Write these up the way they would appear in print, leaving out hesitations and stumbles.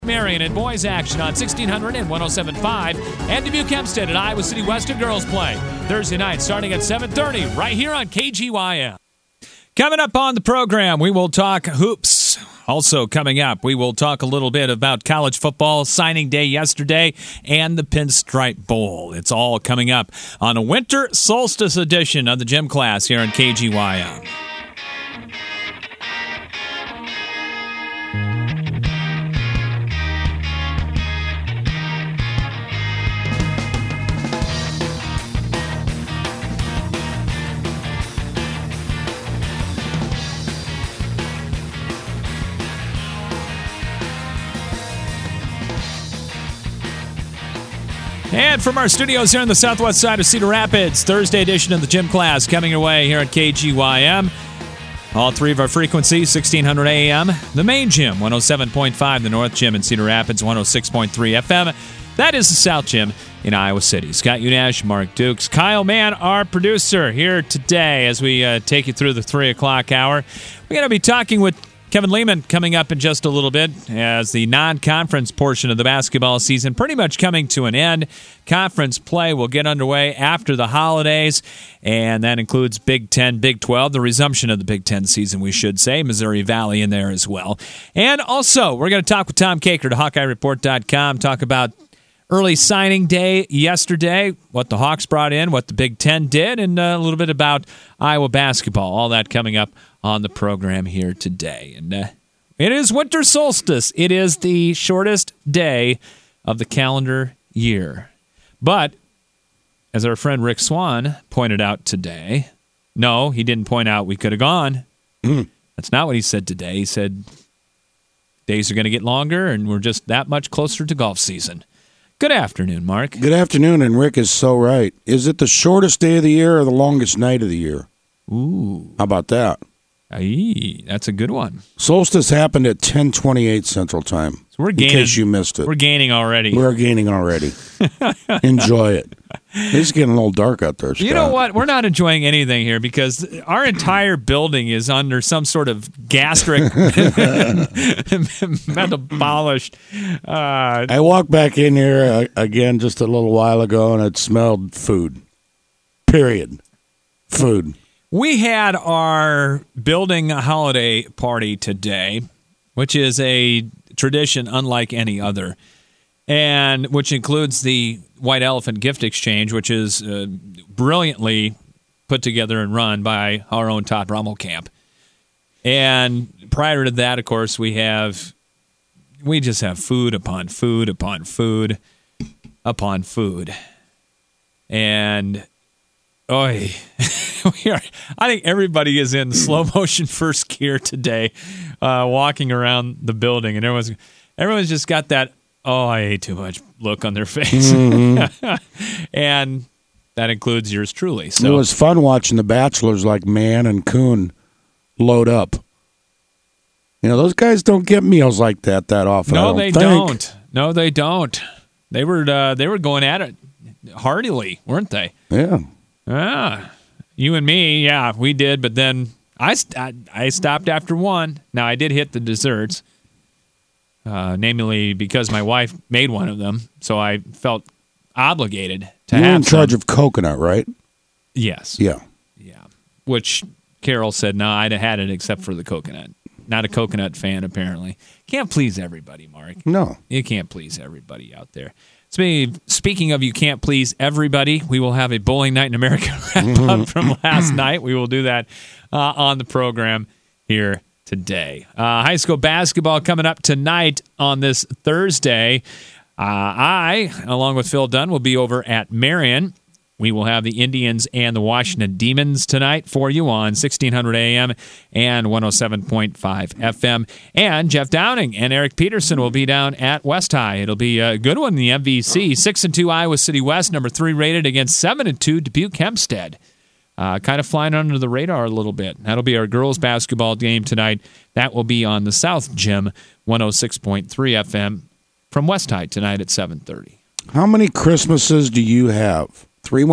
Marion and boys action on 1600 and 107.5, and Dubuque Hempstead at Iowa City Western girls play Thursday night starting at 7:30 right here on KGYM. Coming up on the program, we will talk hoops. Also coming up, we will talk a little bit about college football signing day yesterday and the Pinstripe Bowl. It's all coming up on a winter solstice edition of the Gym Class here on KGYM. And from our studios here on the southwest side of Cedar Rapids, Thursday edition of the Gym Class coming your way here at KGYM. All three of our frequencies, 1600 AM, the main gym, 107.5, the North Gym in Cedar Rapids, 106.3 FM. That is the South Gym in Iowa City. Scott Unash, Mark Dukes, Kyle Mann, our producer, here today as we take you through the 3 o'clock hour. We're going to be talking with Kevin Lehman coming up in just a little bit as the non-conference portion of the basketball season pretty much coming to an end. Conference play will get underway after the holidays, and that includes Big Ten, Big 12, the resumption of the Big Ten season, we should say. Missouri Valley in there as well. And also, we're going to talk with Tom Caker to HawkeyeReport.com, talk about early signing day yesterday, what the Hawks brought in, what the Big Ten did, and a little bit about Iowa basketball. All that coming up on the program here today. And it is winter solstice. It is the shortest day of the calendar year. But, as our friend Rick Swan pointed out today, no, he didn't point out we could have gone. That's not what he said today. He said days are going to get longer, and we're just that much closer to golf season. Good afternoon, Mark. Good afternoon, and Rick is so right. Is it the shortest day of the year or the longest night of the year? Ooh. How about that? Aye, that's a good one. Solstice happened at 10:28 Central Time. So we're gaining, in case you missed it. We're gaining already. We're gaining already. Enjoy it. It's getting a little dark out there, Scott. You know what? We're not enjoying anything here because our entire building is under some sort of gastric metabolished. I walked back in here again just a little while ago, and it smelled food. Period. Food. We had our building holiday party today, which is a tradition unlike any other, and which includes the White Elephant Gift Exchange, which is brilliantly put together and run by our own Todd Rummelkamp. And prior to that, of course, we just have food upon food upon food upon food. And oy, I think everybody is in slow motion first gear today, walking around the building, and everyone's just got that I ate too much look on their face. Mm-hmm. And that includes yours truly. So it was fun watching the Bachelors like Mann and Kuhn load up. You know, those guys don't get meals like that often. No, they don't. No, they don't. They were going at it heartily, weren't they? Yeah. You and me, yeah, we did. But then I stopped after one. Now, I did hit the desserts, namely because my wife made one of them, so I felt obligated to have. You're in charge of coconut, right? Yes. Yeah. Which Carol said, no, I'd have had it except for the coconut. Not a coconut fan, apparently. Can't please everybody, Mark. No. You can't please everybody out there. Speaking of you can't please everybody, we will have a Bowling Night in America wrap-up from last night. We will do that on the program here today. High school basketball coming up tonight on this Thursday. I, along with Phil Dunn, will be over at Marion. We will have the Indians and the Washington Demons tonight for you on 1600 AM and 107.5 FM. And Jeff Downing and Eric Peterson will be down at West High. It'll be a good one in the MVC. 6-2 Iowa City West, number 3 rated against 7-2 Dubuque Hempstead. Kind of flying under the radar a little bit. That'll be our girls basketball game tonight. That will be on the South Gym, 106.3 FM from West High tonight at 7:30. How many Christmases do you have?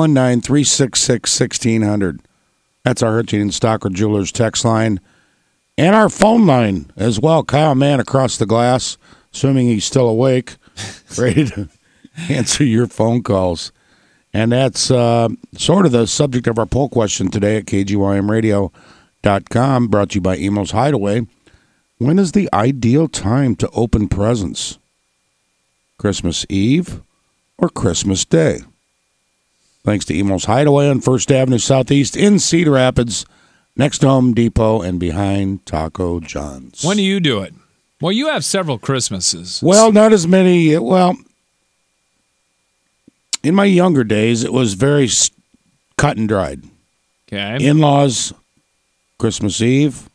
319-366-1600. That's our Hurricane and Stocker Jewelers text line. And our phone line as well. Kyle Mann across the glass, assuming he's still awake, ready to answer your phone calls. And that's sort of the subject of our poll question today at KGYMradio.com, brought to you by Emo's Hideaway. When is the ideal time to open presents? Christmas Eve or Christmas Day? Thanks to Emo's Hideaway on 1st Avenue Southeast in Cedar Rapids, next to Home Depot and behind Taco John's. When do you do it? Well, you have several Christmases. Well, not as many. Well, in my younger days, it was very cut and dried. Okay. In-laws, Christmas Eve.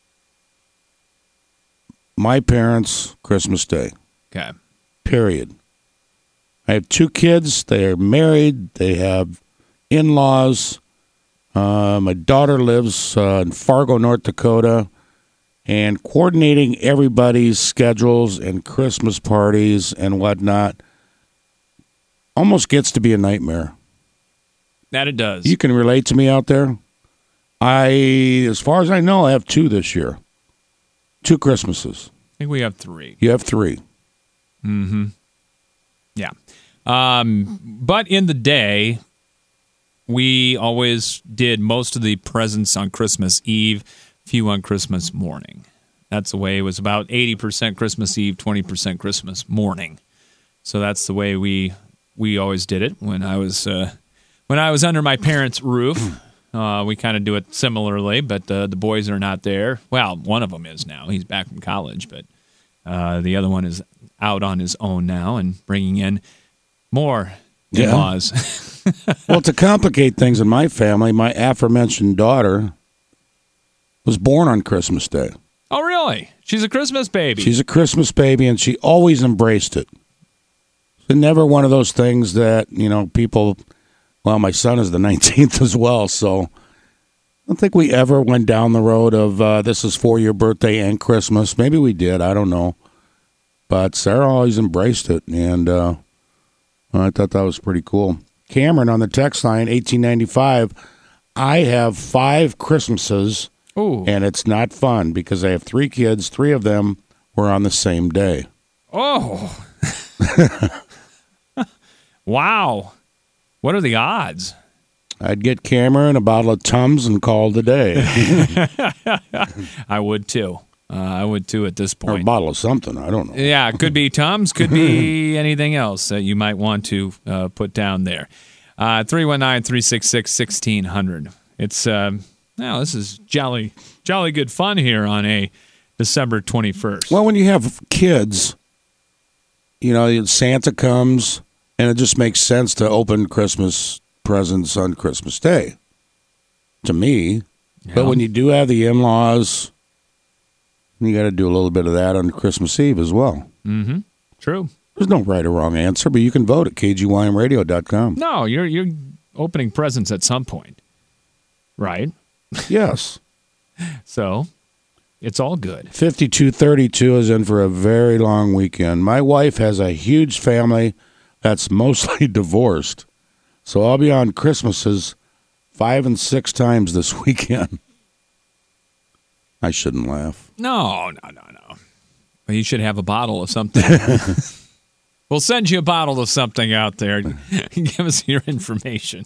My parents, Christmas Day. Okay. Period. I have 2 kids. They are married. They have in-laws. My daughter lives in Fargo, North Dakota. And coordinating everybody's schedules and Christmas parties and whatnot almost gets to be a nightmare. That it does. You can relate to me out there? As far as I know, I have 2 this year. 2 Christmases. I think we have 3. You have 3. Mm-hmm. Yeah. But in the day, we always did most of the presents on Christmas Eve, few on Christmas morning. That's the way it was, about 80% Christmas Eve, 20% Christmas morning. So that's the way we always did it when I was under my parents' roof. We kind of do it similarly, but the boys are not there. Well, one of them is now. He's back from college, but the other one is out on his own now and bringing in more in-laws. Well, to complicate things in my family, my aforementioned daughter was born on Christmas Day. Oh, really? She's a Christmas baby. She's a Christmas baby, and she always embraced it. It's never one of those things that, people... Well, my son is the 19th as well, so I don't think we ever went down the road of this is for your birthday and Christmas. Maybe we did. I don't know. But Sarah always embraced it, and I thought that was pretty cool. Cameron on the text line, 1895. I have 5 Christmases, Ooh. And it's not fun because I have 3 kids. 3 of them were on the same day. Oh. Wow. What are the odds? I'd get Cameron a bottle of Tums and call it a day. I would, too. I would, too, at this point. Or a bottle of something. I don't know. Yeah, it could be Tums, could be anything else that you might want to put down there. 319-366-1600. It's, this is jolly good fun here on a December 21st. Well, when you have kids, Santa comes, and it just makes sense to open Christmas presents on Christmas Day, to me. Yeah. But when you do have the in-laws, you got to do a little bit of that on Christmas Eve as well. Mm-hmm. True. There's no right or wrong answer, but you can vote at KGYMradio.com. No, you're opening presents at some point, right? Yes. So it's all good. 5232 is in for a very long weekend. My wife has a huge family that's mostly divorced. So I'll be on Christmases 5 and 6 times this weekend. I shouldn't laugh. No. Well, you should have a bottle of something. We'll send you a bottle of something out there. Give us your information.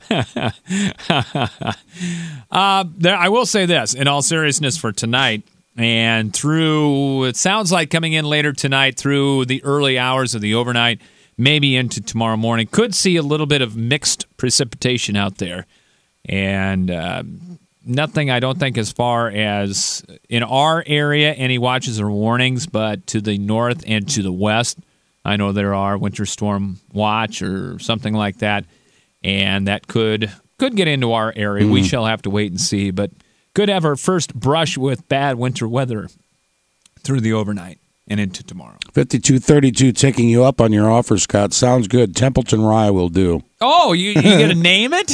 I will say this, in all seriousness, for tonight, and it sounds like coming in later tonight through the early hours of the overnight, maybe into tomorrow morning, could see a little bit of mixed precipitation out there. And nothing, I don't think, as far as in our area, any watches or warnings, but to the north and to the west, I know there are winter storm watch or something like that, and that could get into our area. We shall have to wait and see, but could have our first brush with bad winter weather through the overnight and into tomorrow. 5232 taking you up on your offer, Scott. Sounds good. Templeton Rye will do. Oh, you going to name it?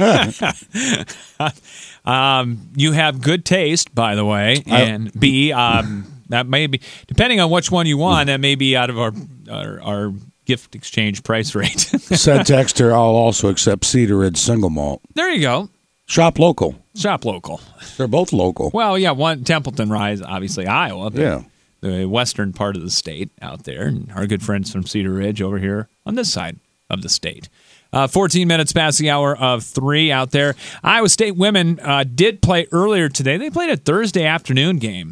You have good taste, by the way, and B, that may be, depending on which one you want, that may be out of our gift exchange price rate. Said texter, I'll also accept Cedar Ridge single malt. There you go. Shop local. Shop local. They're both local. Well, yeah, one Templeton Rye is obviously Iowa. But yeah. the western part of the state out there, and our good friends from Cedar Ridge over here on this side of the state. 14 minutes past the hour of 3 out there. Iowa State women did play earlier today. They played a Thursday afternoon game.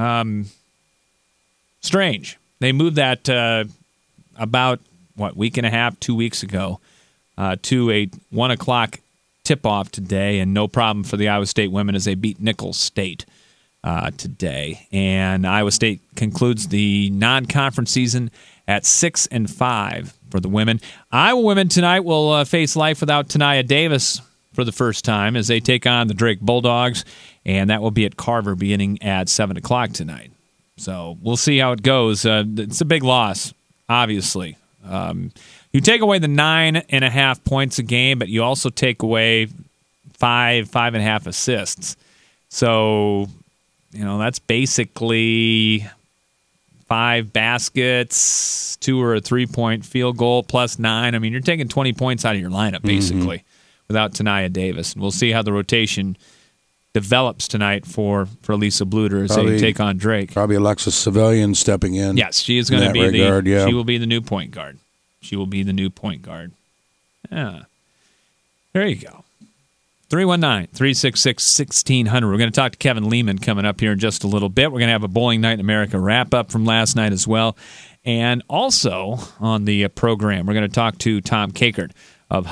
Strange. They moved that about, week and a half, 2 weeks ago to a 1 o'clock tip-off today, and no problem for the Iowa State women as they beat Nicholls State today. And Iowa State concludes the non-conference season at 6-5 for the women. Iowa women tonight will face life without Tania Davis for the first time as they take on the Drake Bulldogs, and that will be at Carver beginning at 7 o'clock tonight. So we'll see how it goes. It's a big loss, obviously. You take away the 9.5 points a game, but you also take away 5.5 assists. So, that's basically 5 baskets, 2 or a 3-point field goal, plus 9. I mean, you're taking 20 points out of your lineup, basically, without Tania Davis. And we'll see how the rotation develops tonight for Lisa Bluter as they take on Drake. Probably Alexis Civilian stepping in. Yes, she is going to be she will be the new point guard. She will be the new point guard. Yeah. There you go. 319-366-1600. We're going to talk to Kevin Lehman coming up here in just a little bit. We're going to have a Bowling Night in America wrap-up from last night as well. And also on the program, we're going to talk to Tom Kakert of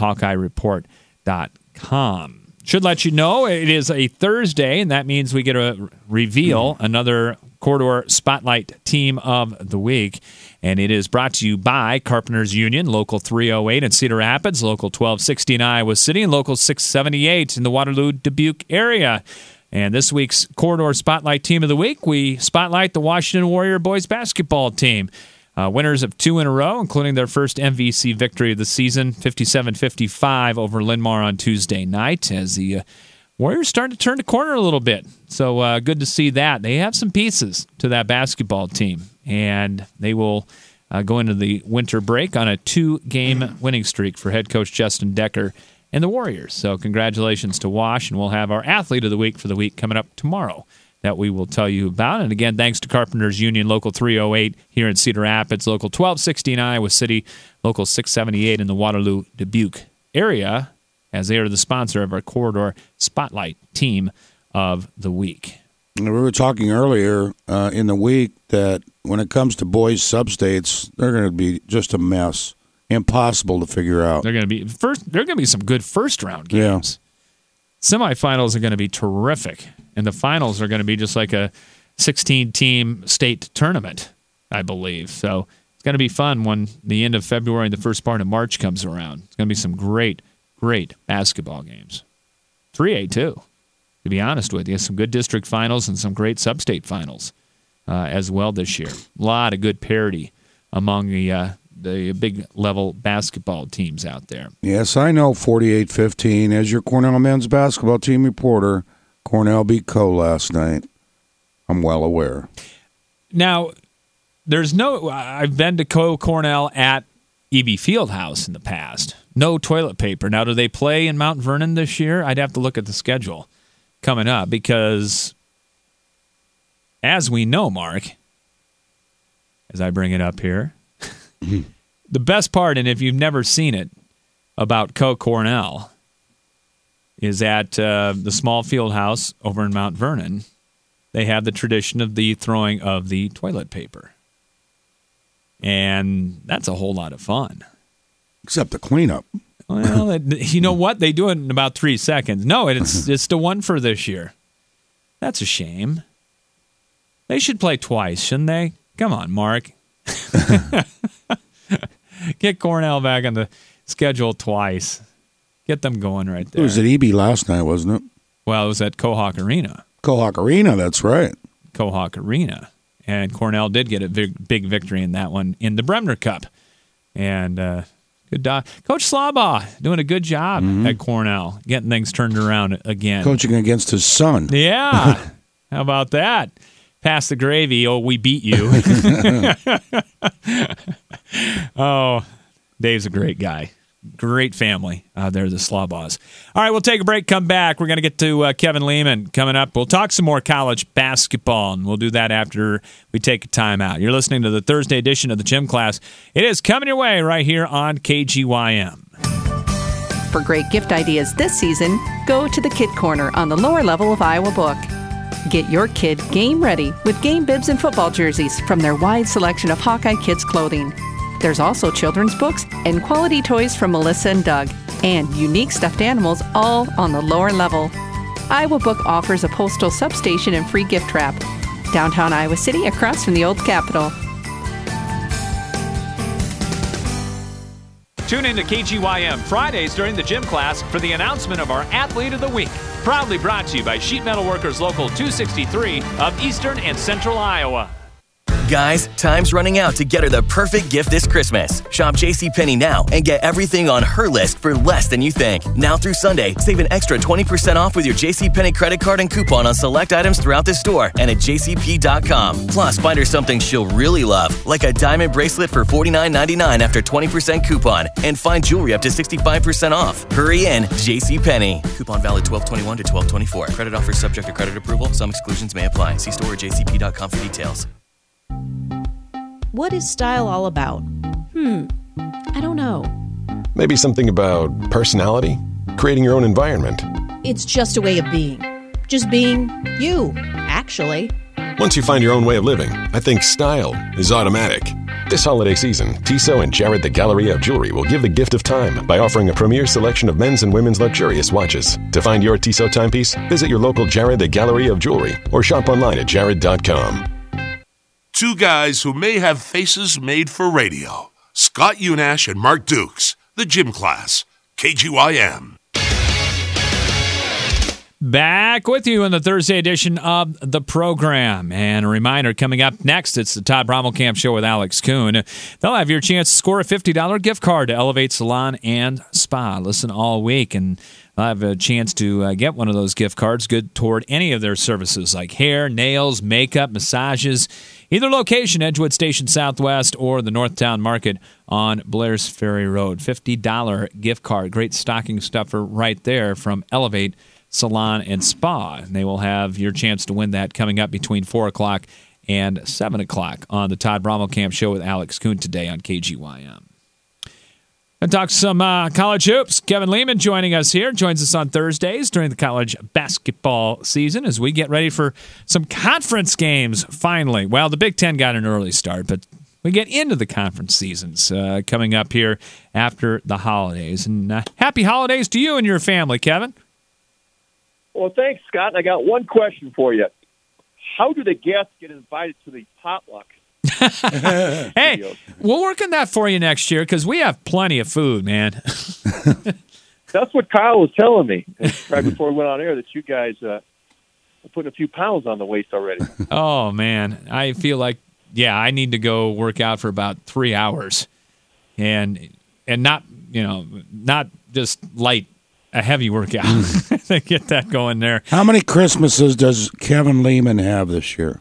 HawkeyeReport.com. Should let you know it is a Thursday, and that means we get to reveal another Corridor Spotlight Team of the Week. And it is brought to you by Carpenters Union, Local 308 in Cedar Rapids, Local 1260 in Iowa City, and Local 678 in the Waterloo-Dubuque area. And this week's Corridor Spotlight Team of the Week, we spotlight the Washington Warrior boys basketball team. Winners of 2 in a row, including their first MVC victory of the season, 57-55 over Linn-Mar on Tuesday night, as the Warriors start to turn the corner a little bit. So good to see that. They have some pieces to that basketball team, and they will go into the winter break on a 2-game winning streak for head coach Justin Decker and the Warriors. So congratulations to Wash, and we'll have our Athlete of the Week for the week coming up tomorrow that we will tell you about. And again, thanks to Carpenters Union, Local 308 here in Cedar Rapids, Local 1260 in Iowa City, Local 678 in the Waterloo-Dubuque area, as they are the sponsor of our Corridor Spotlight Team of the Week. We were talking earlier in the week that when it comes to boys sub-states, they're going to be just a mess. Impossible to figure out. They're going to be some good first-round games. Yeah. Semifinals are going to be terrific, and the finals are going to be just like a 16-team state tournament, I believe. So it's going to be fun when the end of February and the first part of March comes around. It's going to be some great basketball games. 3A, too, to be honest with you. Some good district finals and some great sub-state finals as well this year. A lot of good parity among the big-level basketball teams out there. Yes, I know 48-15. As your Cornell men's basketball team reporter, Cornell beat Co last night. I'm well aware. Now, I've been to Cornell at EB Fieldhouse in the past. No toilet paper. Now, do they play in Mount Vernon this year? I'd have to look at the schedule coming up because, as we know, Mark, as I bring it up here, the best part, and if you've never seen it, about Cornell is at the small field house over in Mount Vernon. They have the tradition of the throwing of the toilet paper. And that's a whole lot of fun. Except the cleanup. Well, you know what? They do it in about 3 seconds. No, it's the one for this year. That's a shame. They should play twice, shouldn't they? Come on, Mark. Get Cornell back on the schedule twice. Get them going right there. It was at EB last night, wasn't it? Well, it was at Cohawk Arena. Cohawk Arena, that's right. Cohawk Arena. And Cornell did get a big victory in that one in the Bremner Cup. And good Coach Slaubaugh doing a good job at Cornell, getting things turned around again. Coaching against his son. Yeah. How about that? Pass the gravy. Oh, we beat you. Oh, Dave's a great guy. Great family. They're the Slawbaws. All right, we'll take a break, come back. We're going to get to Kevin Lehman coming up. We'll talk some more college basketball, and we'll do that after we take a time out. You're listening to the Thursday edition of the Gym Class. It is coming your way right here on KGYM. For great gift ideas this season, go to the Kid Corner on the lower level of Iowa Book. Get your kid game ready with game bibs and football jerseys from their wide selection of Hawkeye Kids clothing. There's also children's books and quality toys from Melissa and Doug, and unique stuffed animals all on the lower level. Iowa Book offers a postal substation and free gift wrap. Downtown Iowa City, across from the old Capitol. Tune in to KGYM Fridays during the Gym Class for the announcement of our Athlete of the Week. Proudly brought to you by Sheet Metal Workers Local 263 of Eastern and Central Iowa. Guys, time's running out to get her the perfect gift this Christmas. Shop JCPenney now and get everything on her list for less than you think. Now through Sunday, save an extra 20% off with your JCPenney credit card and coupon on select items throughout the store and at jcp.com. Plus, find her something she'll really love, like a diamond bracelet for $49.99 after 20% coupon, and find jewelry up to 65% off. Hurry in, JCPenney. Coupon valid 12/21 to 12/24. Credit offer subject to credit approval. Some exclusions may apply. See store or jcp.com for details. What is style all about? I don't know. Maybe something about personality? Creating your own environment? It's just a way of being. Just being you, actually. Once you find your own way of living, I think style is automatic. This holiday season, Tissot and Jared the Galleria of Jewelry will give the gift of time by offering a premier selection of men's and women's luxurious watches. To find your Tissot timepiece, visit your local Jared the Galleria of Jewelry or shop online at jared.com. Two guys who may have faces made for radio. Scott Unash and Mark Dukes. The Gym Class. KGYM. Back with you in the Thursday edition of the program. And a reminder, coming up next, it's the Todd Brommelkamp Show with Alex Kuhn. They'll have your chance to score a $50 gift card to Elevate Salon and Spa. Listen all week, and I'll have a chance to get one of those gift cards good toward any of their services like hair, nails, makeup, massages. Either location, Edgewood Station Southwest or the Northtown Market on Blair's Ferry Road. $50 gift card. Great stocking stuffer right there from Elevate Salon and Spa. And they will have your chance to win that coming up between 4 o'clock and 7 o'clock on the Todd Brommelkamp Show with Alex Kuhn today on KGYM. And talk some college hoops. Kevin Lehman joining us here. Joins us on Thursdays during the college basketball season as we get ready for some conference games finally. Well, the Big Ten got an early start, but we get into the conference seasons coming up here after the holidays. And happy holidays to you and your family, Kevin. Well, thanks, Scott. I got one question for you. How do the guests get invited to the potluck? Hey, we'll work on that for you next year because we have plenty of food, man. That's what Kyle was telling me right before we went on air, that you guys are putting a few pounds on the waist already. Oh, man. I feel like, I need to go work out for about 3 hours and not, not just light, a heavy workout. Get that going there. How many Christmases does Kevin Lehman have this year?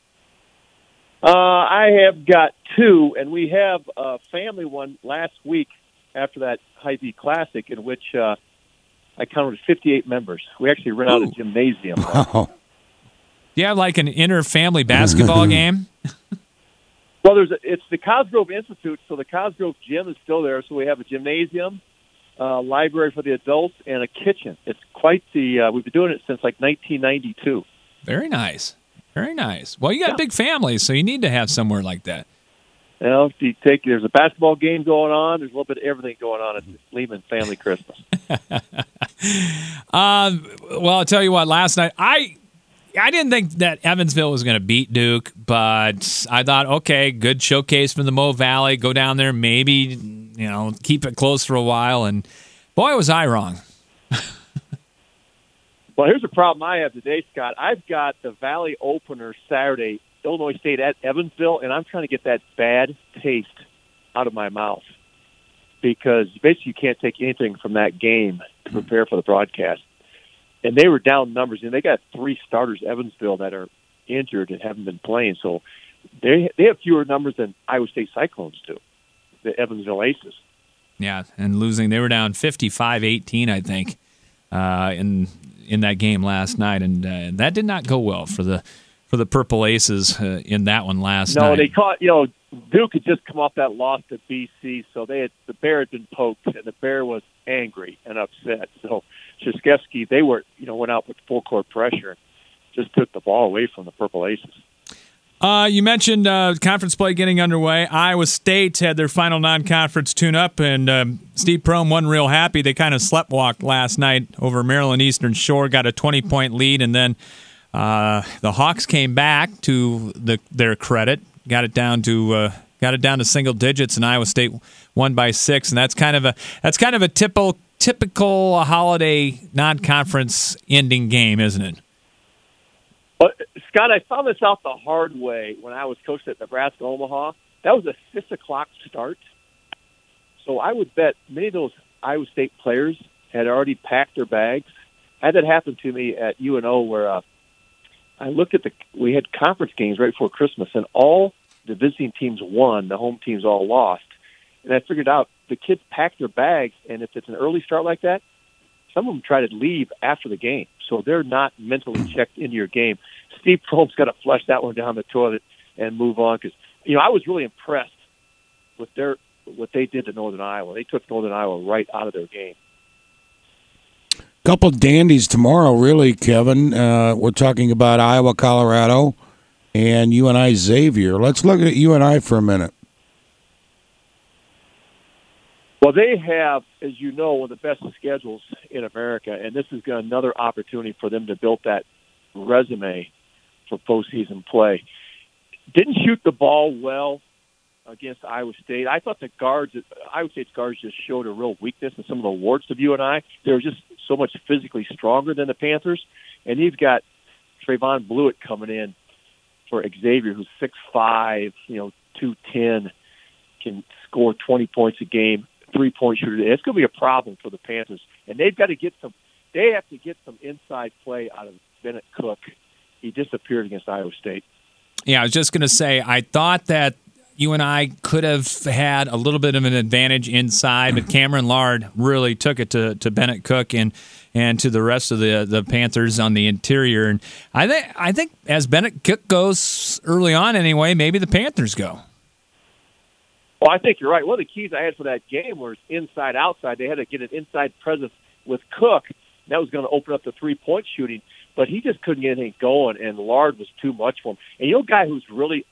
I have got 2, and we have a family one last week after that Hy-Vee Classic in which I counted 58 members. We actually rent out a gymnasium. Wow. Do you have like an inter-family basketball game? Well, it's the Cosgrove Institute, so the Cosgrove gym is still there, so we have a gymnasium, library for the adults, and a kitchen. It's quite we've been doing it since like 1992. Very nice. Very nice. Well, you got a big family, so you need to have somewhere like that. Well, there's a basketball game going on. There's a little bit of everything going on at Lehman Family Christmas. Well, I'll tell you what. Last night, I didn't think that Evansville was going to beat Duke, but I thought, okay, good showcase from the Mo Valley. Go down there, maybe keep it close for a while. And boy, was I wrong. Well, here's the problem I have today, Scott. I've got the Valley opener Saturday, Illinois State at Evansville, and I'm trying to get that bad taste out of my mouth because basically you can't take anything from that game to prepare for the broadcast. And they were down numbers, and they got 3 starters, Evansville, that are injured and haven't been playing. So they have fewer numbers than Iowa State Cyclones do, the Evansville Aces. Yeah, and losing. They were down 55-18, I think, in that game last night, and that did not go well for the Purple Aces in that one last night. No, they caught. Duke had just come off that loss to BC, so the Bear had been poked, and the Bear was angry and upset. So Krzyzewski, they went out with full court pressure, just took the ball away from the Purple Aces. You mentioned conference play getting underway. Iowa State had their final non-conference tune-up, and Steve Prohm wasn't real happy. They kind of sleptwalked last night over Maryland Eastern Shore, got a 20-point lead, and then the Hawks came back to their credit, got it down to single digits, and Iowa State won by 6. And that's kind of a typical holiday non-conference ending game, isn't it? Well, Scott, I found this out the hard way when I was coaching at Nebraska Omaha. That was a 6:00 start, so I would bet many of those Iowa State players had already packed their bags. I had that happen to me at UNO, where I looked at we had conference games right before Christmas, and all the visiting teams won, the home teams all lost. And I figured out the kids pack their bags, and if it's an early start like that, some of them try to leave after the game. So they're not mentally checked into your game. Steve Prohm's got to flush that one down the toilet and move on, because I was really impressed with what they did to Northern Iowa. They took Northern Iowa right out of their game. Couple dandies tomorrow, really, Kevin. We're talking about Iowa, Colorado, and UNI Xavier. Let's look at UNI for a minute. Well, they have, as you know, one of the best schedules in America, and this is another opportunity for them to build that resume for postseason play. Didn't shoot the ball well against Iowa State. I thought Iowa State's guards just showed a real weakness in some of the warts of UNI. They were just so much physically stronger than the Panthers. And you've got Trayvon Blewett coming in for Xavier, who's 6'5", 210, can score 20 points a game, 3-point shooter. It's going to be a problem for the Panthers. And they have to get some inside play out of Bennett Cook. He disappeared against Iowa State. Yeah, I was just going to say, I thought that UNI could have had a little bit of an advantage inside, but Cameron Lard really took it to Bennett Cook and to the rest of the Panthers on the interior. And I think as Bennett Cook goes early on anyway, maybe the Panthers go. Well, I think you're right. One of the keys I had for that game was inside-outside. They had to get an inside presence with Cook. That was going to open up the three-point shooting, but he just couldn't get anything going, and Lard was too much for him. And a guy who's really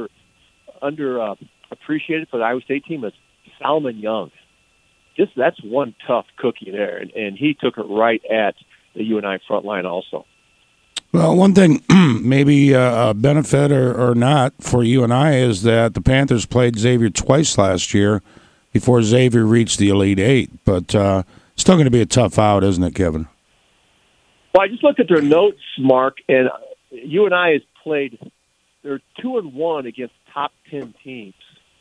appreciated for the Iowa State team is Solomon Young. That's one tough cookie there, and he took it right at the UNI front line also. Well, one thing, maybe a benefit or not for UNI is that the Panthers played Xavier twice last year before Xavier reached the Elite Eight. But still going to be a tough out, isn't it, Kevin? Well, I just looked at their notes, Mark, and UNI has played. They're 2-1 against top 10 teams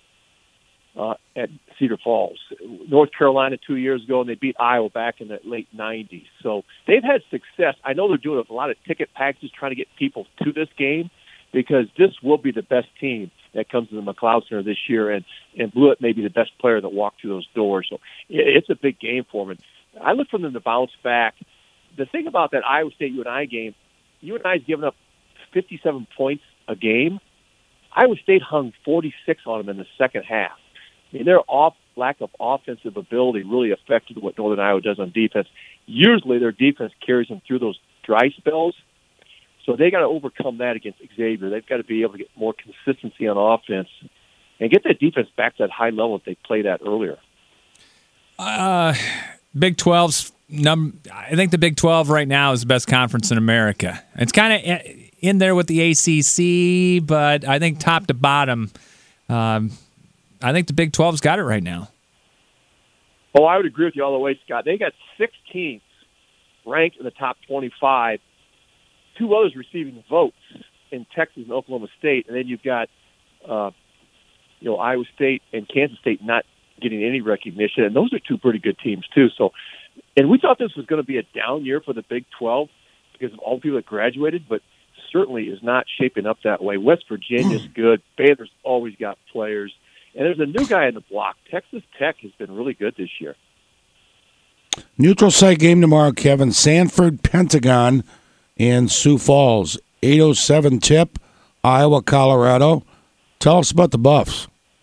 at Cedar Falls. North Carolina 2 years ago, and they beat Iowa back in the late 90s. So they've had success. I know they're doing a lot of ticket packages trying to get people to this game, because this will be the best team that comes to the McLeod Center this year, and Blewett may be the best player that walked through those doors. So it's a big game for them. And I look for them to bounce back. The thing about that Iowa State-UNI game, UNI's given up 57 points a game. Iowa State hung 46 on them in the second half. I mean, their lack of offensive ability really affected what Northern Iowa does on defense. Usually their defense carries them through those dry spells, so they got to overcome that against Xavier. They've got to be able to get more consistency on offense and get that defense back to that high level that they played at earlier. Big 12's I think the Big 12 right now is the best conference in America. It's kind of in there with the ACC, but I think top to bottom, I think the Big 12's got it right now. Oh, I would agree with you all the way, Scott. They got 6 teams ranked in the top 25, 2 others receiving votes in Texas and Oklahoma State, and then you've got Iowa State and Kansas State not getting any recognition, and those are 2 pretty good teams too. So, and we thought this was going to be a down year for the Big 12 because of all the people that graduated, but certainly is not shaping up that way. West Virginia's good. Baylor's always got players. And there's a new guy in the block. Texas Tech has been really good this year. Neutral site game tomorrow, Kevin. Sanford, Pentagon, and Sioux Falls. 8:07 tip, Iowa, Colorado. Tell us about the Buffs.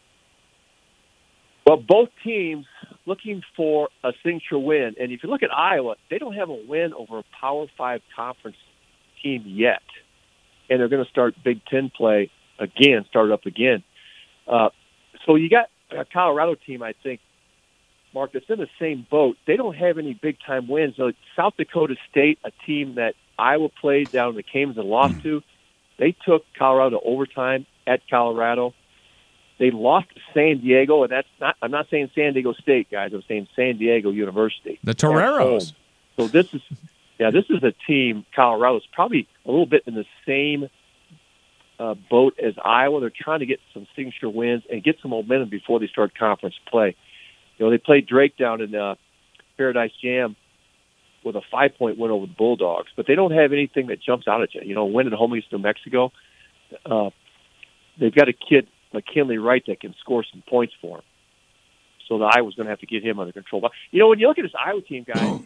Well, both teams looking for a signature win. And if you look at Iowa, they don't have a win over a Power 5 conference team yet. And they're going to start Big Ten play again, start up again. So you got a Colorado team, I think, Mark, that's in the same boat. They don't have any big-time wins. So South Dakota State, a team that Iowa played down in the Caymans and lost to, they took Colorado to overtime at Colorado. They lost to San Diego, and I'm not saying San Diego State, guys. I'm saying San Diego University. The Toreros. So this is a team, Colorado's probably a little bit in the same boat as Iowa. They're trying to get some signature wins and get some momentum before they start conference play. They played Drake down in Paradise Jam with a 5-point win over the Bulldogs, but they don't have anything that jumps out at you. Winning at home against New Mexico, they've got a kid, McKinley Wright, that can score some points for them. So the Iowa's going to have to get him under control. But, when you look at this Iowa team, guys,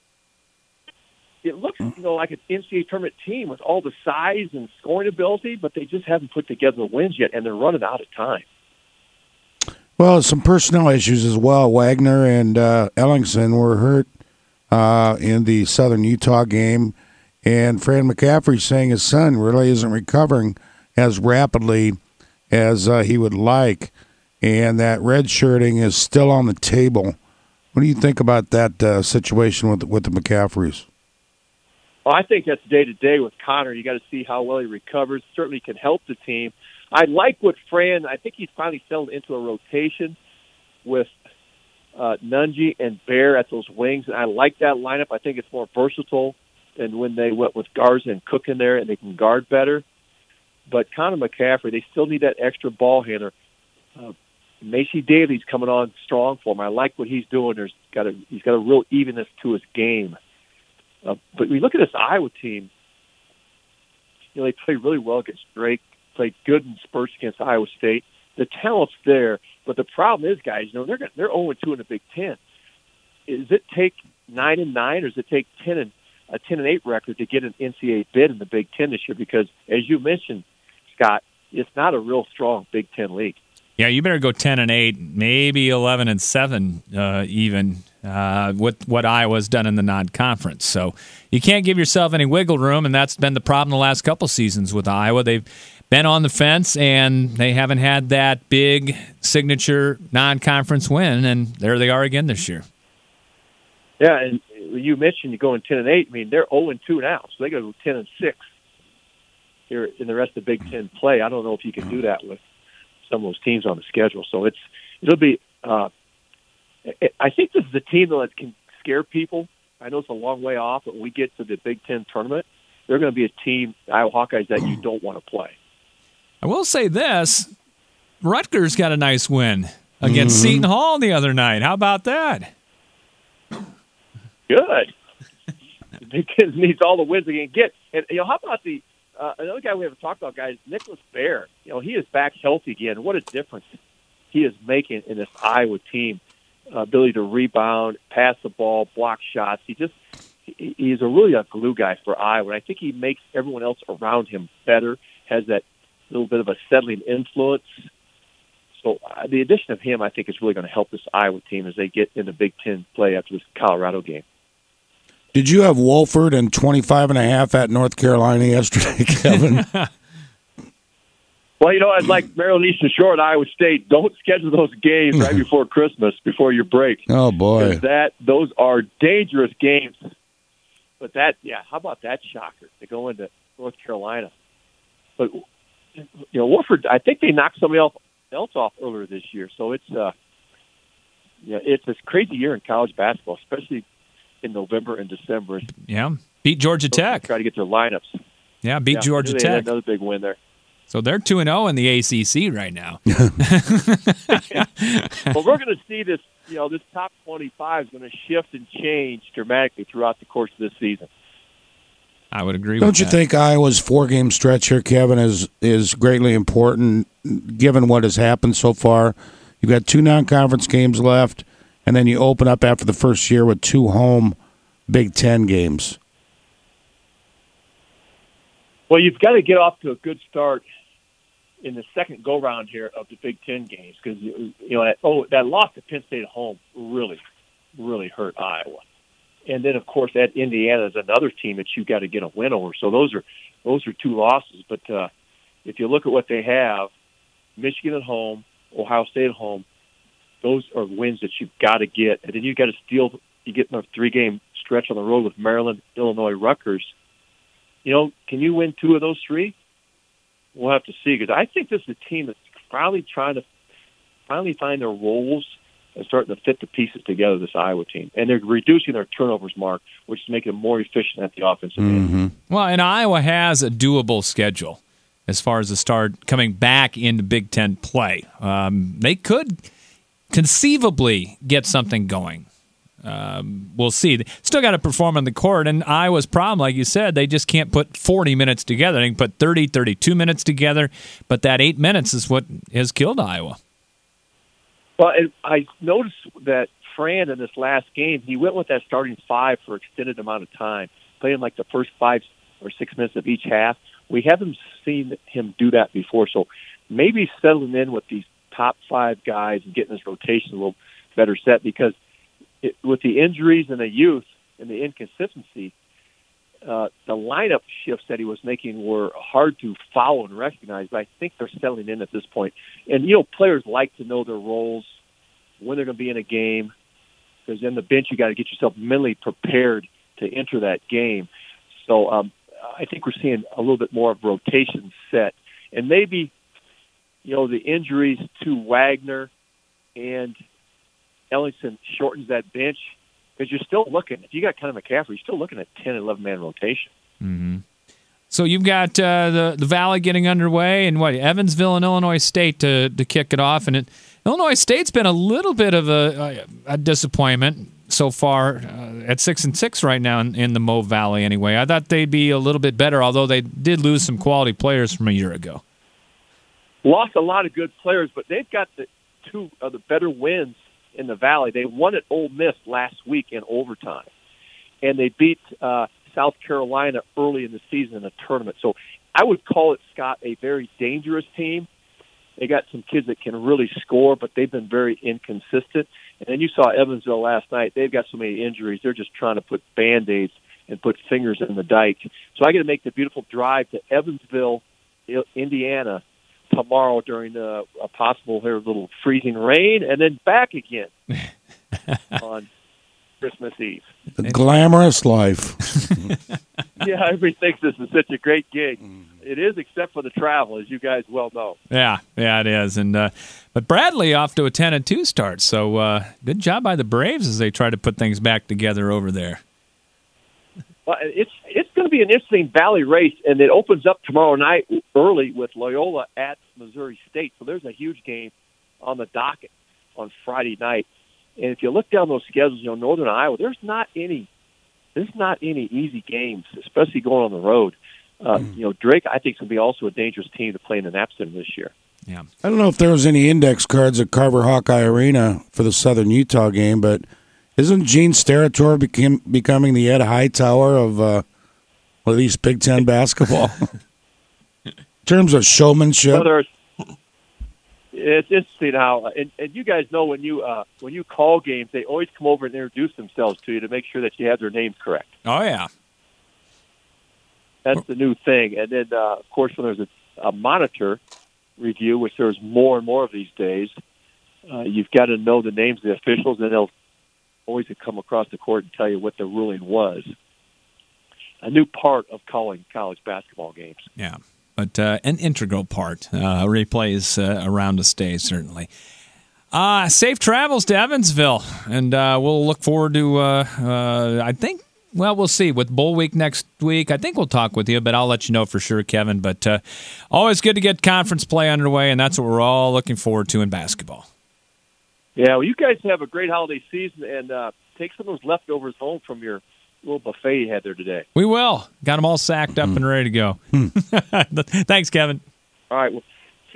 it looks, like an NCAA tournament team with all the size and scoring ability, but they just haven't put together the wins yet, and they're running out of time. Well, some personnel issues as well. Wagner and Ellingson were hurt in the Southern Utah game, and Fran McCaffrey saying his son really isn't recovering as rapidly as he would like, and that redshirting is still on the table. What do you think about that situation with the McCaffreys? Well, I think that's day-to-day with Connor. You got to see how well he recovers. Certainly can help the team. I like what Fran, I think he's finally settled into a rotation with Nunge and Bear at those wings, and I like that lineup. I think it's more versatile than when they went with Garza and Cook in there, and they can guard better. But Connor McCaffrey, they still need that extra ball handler. Macy Daly's coming on strong for him. I like what he's doing. He's got a real evenness to his game. But we look at this Iowa team. They played really well against Drake, played good in spurts against Iowa State. The talent's there, but the problem is, guys, they're 0-2 in the Big Ten. Does it take 9-9, or does it take a 10-8 record to get an NCAA bid in the Big Ten this year? Because, as you mentioned, Scott, it's not a real strong Big Ten league. Yeah, you better go 10-8, maybe 11-7, even with what Iowa's done in the non-conference. So you can't give yourself any wiggle room, and that's been the problem the last couple seasons with Iowa. They've been on the fence, and they haven't had that big signature non-conference win, and there they are again this year. Yeah, and you mentioned you're going 10-8. I mean, they're 0-2 now, so they got to go 10-6 here in the rest of Big Ten play. I don't know if you can do that with some of those teams on the schedule. So it'll be. I think this is a team that can scare people. I know it's a long way off, but when we get to the Big Ten tournament, they're going to be a team, Iowa Hawkeyes, that you don't want to play. I will say this: Rutgers got a nice win against Seton Hall the other night. How about that? Good. The Big Ten needs all the wins they can get. And how about the another guy we haven't talked about, guys, Nicholas Bear. He is back healthy again. What a difference he is making in this Iowa team. Ability to rebound, pass the ball, block shots. He's really a glue guy for Iowa. I think he makes everyone else around him better, has that little bit of a settling influence. So the addition of him, I think, is really going to help this Iowa team as they get into Big Ten play after this Colorado game. Did you have Wolford and 25.5 at North Carolina yesterday, Kevin? Well, I'd like Maryland Eastern Shore at Iowa State. Don't schedule those games right before Christmas, before your break. Oh, boy. Those are dangerous games. But how about that shocker to go into North Carolina? But, Wolford, I think they knocked somebody else off earlier this year. So it's a crazy year in college basketball, especially in November and December. Yeah, beat Georgia Tech. Try to get their lineups. Yeah, beat Georgia Tech. They had another big win there. So they're 2-0 in the ACC right now. Well, we're going to see this. This top 25 is going to shift and change dramatically throughout the course of this season. I would agree. Don't you think Iowa's 4-game stretch here, Kevin, is greatly important? given what has happened so far. You've got 2 non-conference games left, and then you open up after the first year with 2 home Big Ten games. Well, you've got to get off to a good start in the second go-round here of the Big Ten games because, that loss to Penn State at home really, really hurt Iowa. And then, of course, at Indiana is another team that you got to get a win over. So those are 2 losses. But if you look at what they have, Michigan at home, Ohio State at home, those are wins that you've got to get. And then you've got to steal. You get in a 3-game stretch on the road with Maryland, Illinois, Rutgers. Can you win 2 of those 3? We'll have to see because I think this is a team that's probably trying to finally find their roles and starting to fit the pieces together, this Iowa team. And they're reducing their turnovers, Mark, which is making them more efficient at the offensive end. Well, and Iowa has a doable schedule as far as the start coming back into Big Ten play. They could conceivably get something going. We'll see. They still got to perform on the court, and Iowa's problem, like you said, they just can't put 40 minutes together. They can put 30, 32 minutes together, but that 8 minutes is what has killed Iowa. Well, I noticed that Fran in this last game, he went with that starting 5 for an extended amount of time, playing like the first 5 or 6 minutes of each half. We haven't seen him do that before, so maybe settling in with these top 5 guys and getting this rotation a little better set because with the injuries and the youth and the inconsistency, the lineup shifts that he was making were hard to follow and recognize, but I think they're settling in at this point. And, players like to know their roles, when they're going to be in a game, because in the bench you got to get yourself mentally prepared to enter that game. So I think we're seeing a little bit more of rotation set. And maybe, the injuries to Wagner and Ellingson shortens that bench because you're still looking. If you got Connor McCaffrey, you're still looking at 10 and 11-man rotation. Mm-hmm. So you've got the Valley getting underway, and Evansville and Illinois State to kick it off. And Illinois State's been a little bit of a disappointment so far at 6-6 right now in the Mo Valley. Anyway, I thought they'd be a little bit better, although they did lose some quality players from a year ago. Lost a lot of good players, but they've got the 2 of the better wins in the Valley. They won at Ole Miss last week in overtime, and they beat South Carolina early in the season in a tournament. So I would call it, Scott, a very dangerous team. They got some kids that can really score, but they've been very inconsistent. And then you saw Evansville last night. They've got so many injuries. They're just trying to put Band-Aids and put fingers in the dike. So I got to make the beautiful drive to Evansville, Indiana, tomorrow during a possible little freezing rain, and then back again on Christmas Eve. The glamorous life. Yeah, everybody thinks this is such a great gig. It is, except for the travel, as you guys well know. Yeah, it is. And but Bradley off to a 10-2 start, so good job by the Braves as they try to put things back together over there. Well, it's going to be an interesting Valley race, and it opens up tomorrow night early with Loyola at Missouri State. So there's a huge game on the docket on Friday night. And if you look down those schedules, Northern Iowa, there's not any easy games, especially going on the road. Drake, I think, is going to be also a dangerous team to play in the Knapp Center this year. Yeah, I don't know if there was any index cards at Carver Hawkeye Arena for the Southern Utah game, but isn't Gene Steratore becoming the Ed Hightower of at least Big Ten basketball in terms of showmanship? Well, it's interesting how, and you guys know when you call games, they always come over and introduce themselves to you to make sure that you have their names correct. Oh yeah, that's the new thing. And then of course when there's a monitor review, which there's more and more of these days, you've got to know the names of the officials, and they'll always come across the court and tell you what the ruling was. A new part of calling college basketball games. Yeah, but an integral part. Replays around the state, certainly. Safe travels to Evansville, and we'll look forward to, I think, we'll see. With Bowl Week next week, I think we'll talk with you, but I'll let you know for sure, Kevin. But always good to get conference play underway, and that's what we're all looking forward to in basketball. Yeah, well, you guys have a great holiday season, and take some of those leftovers home from your little buffet you had there today. We will. Got them all sacked up and ready to go. Thanks, Kevin. All right. Well,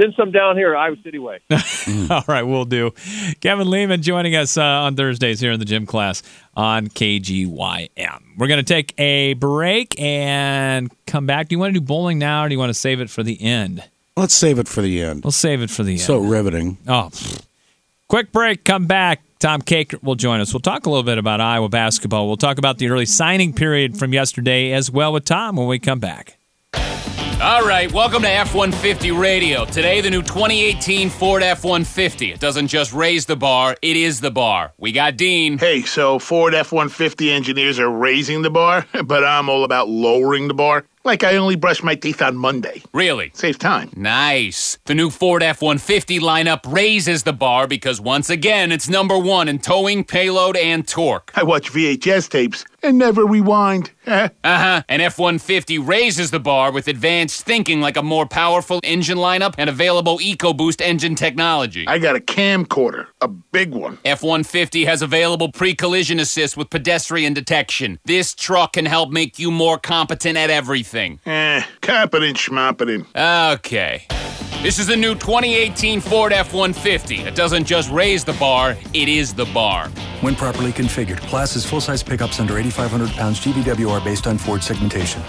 Send some down here, Iowa City way. All right, we'll do. Kevin Lehman joining us on Thursdays here in the gym class on KGYM. We're going to take a break and come back. Do you want to do bowling now, or do you want to save it for the end? Let's save it for the end. We'll save it for the end. So riveting. Oh, quick break. Come back. Tom Kakert will join us. We'll talk a little bit about Iowa basketball. We'll talk about the early signing period from yesterday as well with Tom when we come back. All right, welcome to F-150 Radio. Today, the new 2018 Ford F-150. It doesn't just raise the bar, it is the bar. We got Dean. Hey, so Ford F-150 engineers are raising the bar, but I'm all about lowering the bar. Like I only brush my teeth on Monday. Really? Saves time. Nice. The new Ford F-150 lineup raises the bar because, once again, it's number one in towing, payload, and torque. I watch VHS tapes and never rewind. Uh-huh. And F-150 raises the bar with advanced thinking like a more powerful engine lineup and available EcoBoost engine technology. I got a camcorder, a big one. F-150 has available pre-collision assist with pedestrian detection. This truck can help make you more competent at everything. Competent schmompetent. Okay. This is the new 2018 Ford F-150. It doesn't just raise the bar, it is the bar. When properly configured, class is full-size pickups under 8,500 pounds GVWR based on Ford segmentation.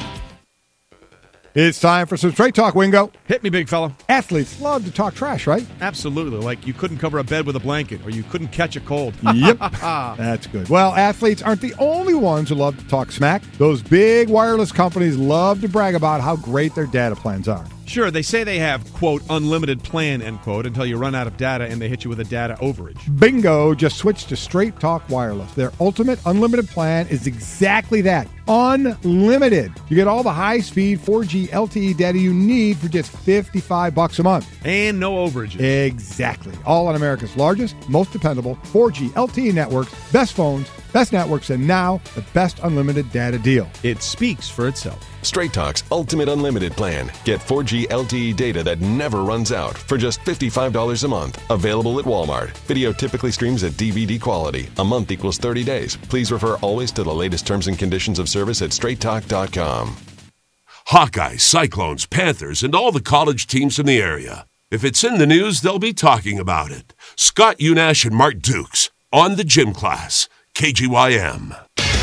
It's time for some Straight Talk, Wingo. Hit me, big fella. Athletes love to talk trash, right? Absolutely. Like you couldn't cover a bed with a blanket, or you couldn't catch a cold. Yep. That's good. Well, athletes aren't the only ones who love to talk smack. Those big wireless companies love to brag about how great their data plans are. Sure, they say they have, quote, unlimited plan, end quote, until you run out of data and they hit you with a data overage. Bingo, just switch to Straight Talk Wireless. Their ultimate unlimited plan is exactly that, unlimited. You get all the high-speed 4G LTE data you need for just $55 a month. And no overages. Exactly. All on America's largest, most dependable 4G LTE networks, best phones, best networks, and now the best unlimited data deal. It speaks for itself. Straight Talk's Ultimate Unlimited Plan. Get 4G LTE data that never runs out for just $55 a month. Available at Walmart. Video typically streams at DVD quality. A month equals 30 days. Please refer always to the latest terms and conditions of service at straighttalk.com. Hawkeyes, Cyclones, Panthers, and all the college teams in the area. If it's in the news, they'll be talking about it. Scott Unash and Mark Dukes on the Gym Class. KGYM.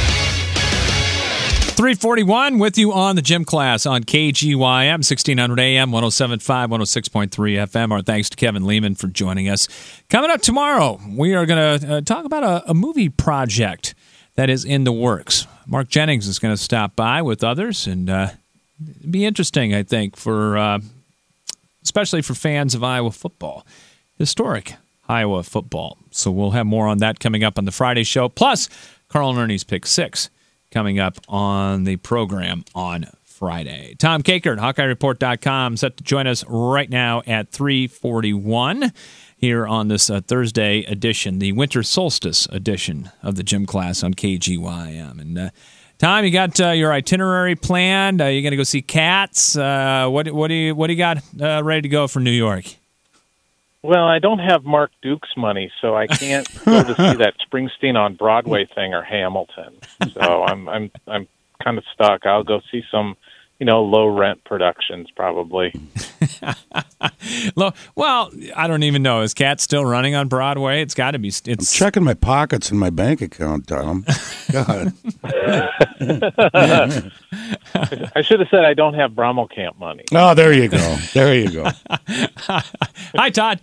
341 with you on the Gym Class on KGYM, 1600 AM, 107.5, 106.3 FM. Our thanks to Kevin Lehman for joining us. Coming up tomorrow, we are going to talk about a movie project that is in the works. Mark Jennings is going to stop by with others, and it'd be interesting, I think, for especially for fans of Iowa football. Historic Iowa football. So we'll have more on that coming up on the Friday show. Plus, Carl and Ernie's Pick 6 coming up on the program on Friday. Tom Kakert, HawkeyeReport.com, set to join us right now at 3:41 here on this Thursday edition, the winter solstice edition of the Gym Class on KGYM. And Tom, you got your itinerary planned? You're going to go see Cats? What do you got ready to go for New York? Well, I don't have Mark Dukes money, so I can't go to see that Springsteen on Broadway thing or Hamilton. So I'm kind of stuck. I'll go see some, low rent productions probably. Well, I don't even know. Is Cat still running on Broadway? It's got to be. I'm checking my pockets and my bank account, Tom. God. I should have said I don't have Brommel Camp money. Oh, there you go. There you go. Hi, Todd.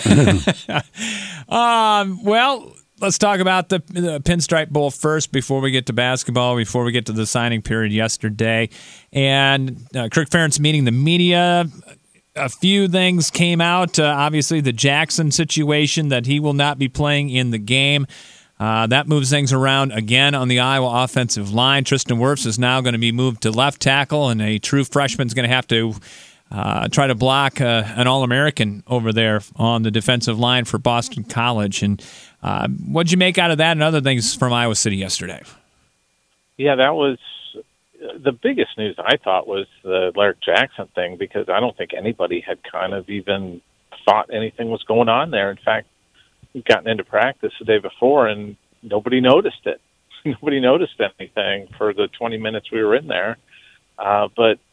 Well, let's talk about the Pinstripe Bowl first before we get to basketball, before we get to the signing period yesterday. And Kirk Ferentz meeting the media. A few things came out. Obviously, the Jackson situation, that he will not be playing in the game. That moves things around again on the Iowa offensive line. Tristan Wirfs is now going to be moved to left tackle, and a true freshman is going to have to try to block an All-American over there on the defensive line for Boston College. And what'd you make out of that and other things from Iowa City yesterday? Yeah, that was the biggest news, I thought, was the Larrick Jackson thing, because I don't think anybody had kind of even thought anything was going on there. In fact, we've gotten into practice the day before, and nobody noticed it. Nobody noticed anything for the 20 minutes we were in there. But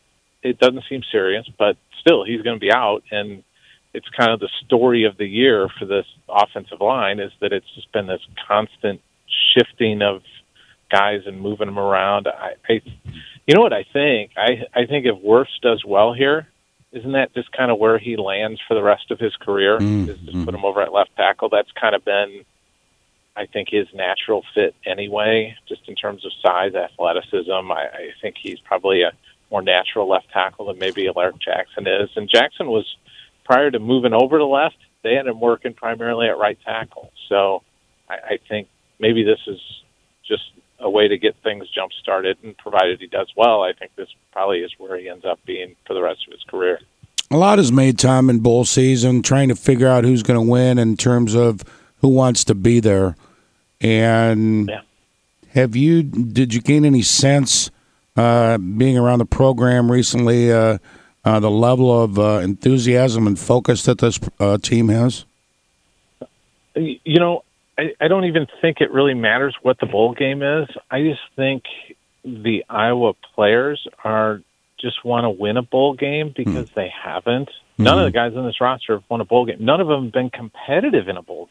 it doesn't seem serious, but still, he's going to be out, and it's kind of the story of the year for this offensive line is that it's just been this constant shifting of guys and moving them around. You know what I think? I think if Wirfs does well here, isn't that just kind of where he lands for the rest of his career? Is just put him over at left tackle. That's kind of been, I think, his natural fit anyway, just in terms of size, athleticism. I think he's probably a more natural left tackle than maybe Alaric Jackson is. And Jackson was, prior to moving over to left, they had him working primarily at right tackle. So I think maybe this is just a way to get things jump-started, and provided he does well, I think this probably is where he ends up being for the rest of his career. A lot is made, Tom, in bowl season, trying to figure out who's going to win in terms of who wants to be there. And did you gain any sense, being around the program recently, the level of enthusiasm and focus that this team has? You know, I don't even think it really matters what the bowl game is. I just think the Iowa players just want to win a bowl game because they haven't. None of the guys on this roster have won a bowl game. None of them have been competitive in a bowl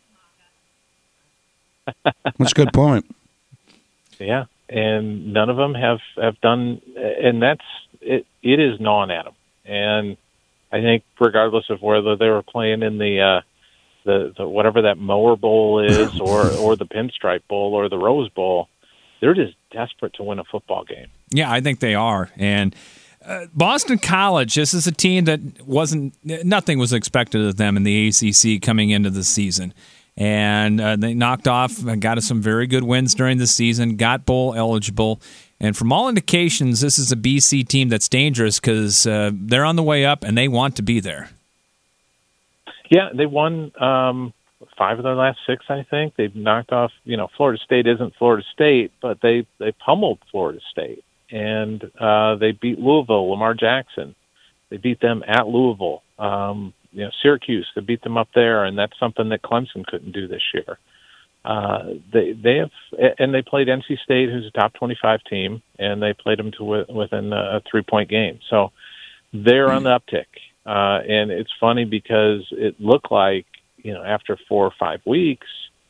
game. That's a good point. Yeah, and none of them have done, and that's it. It is gnawing at them, and I think regardless of whether they were playing in the whatever that Mower Bowl is, or the Pinstripe Bowl or the Rose Bowl, they're just desperate to win a football game. Yeah, I think they are. And Boston College, this is a team that nothing was expected of them in the ACC coming into the season. And they knocked off, got us some very good wins during the season, got bowl eligible. And from all indications, this is a BC team that's dangerous because they're on the way up and they want to be there. Yeah, they won 5 of their last 6, I think. They've knocked off, Florida State isn't Florida State, but they pummeled Florida State. And they beat Louisville, Lamar Jackson. They beat them at Louisville. Syracuse, they beat them up there, and that's something that Clemson couldn't do this year. They have, and they played NC State, who's a top 25 team, and they played them to within a 3-point game. So they're on the uptick. And it's funny because it looked like, after 4 or 5 weeks,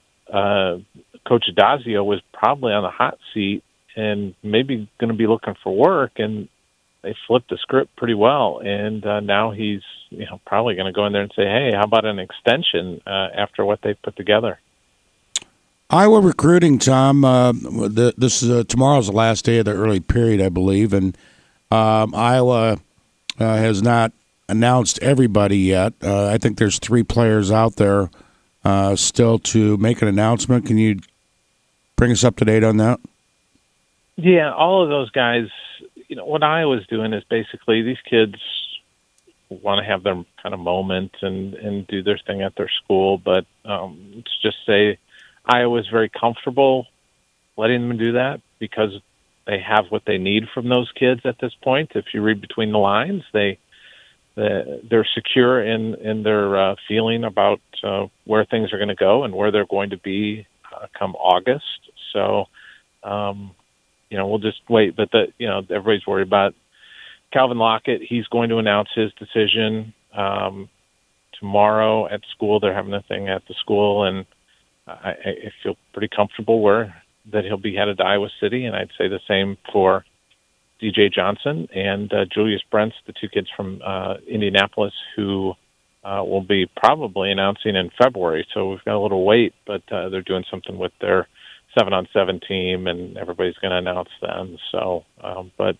Coach Adazio was probably on the hot seat and maybe going to be looking for work, and they flipped the script pretty well. And now he's, probably going to go in there and say, hey, how about an extension after what they've put together? Iowa recruiting, Tom. This is tomorrow's the last day of the early period, I believe, and Iowa has not announced everybody yet. I think there's 3 players out there still to make an announcement. Can you bring us up to date on that? Yeah, all of those guys, what Iowa's doing is basically these kids want to have their kind of moment and do their thing at their school, but let's just say Iowa's very comfortable letting them do that because they have what they need from those kids at this point. If you read between the lines, they're secure in their feeling about where things are going to go and where they're going to be come August. So, we'll just wait. But everybody's worried about Calvin Lockett. He's going to announce his decision tomorrow at school. They're having a thing at the school, and I feel pretty comfortable that he'll be headed to Iowa City. And I'd say the same for DJ Johnson and Julius Brents, the 2 kids from Indianapolis, who will be probably announcing in February. So we've got a little wait, but they're doing something with their 7-on-7 team, and everybody's going to announce them. So, but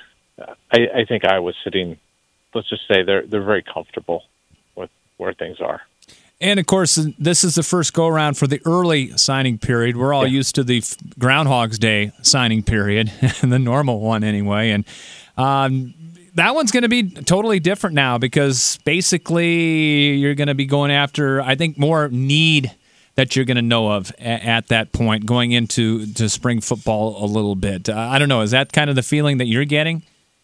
I think Iowa's sitting, let's just say they're very comfortable with where things are. And, of course, this is the first go-around for the early signing period. We're all used to the Groundhog's Day signing period, the normal one anyway. And that one's going to be totally different now because basically you're going to be going after, I think, more need that you're going to know of at that point going into spring football a little bit. I don't know. Is that kind of the feeling that you're getting?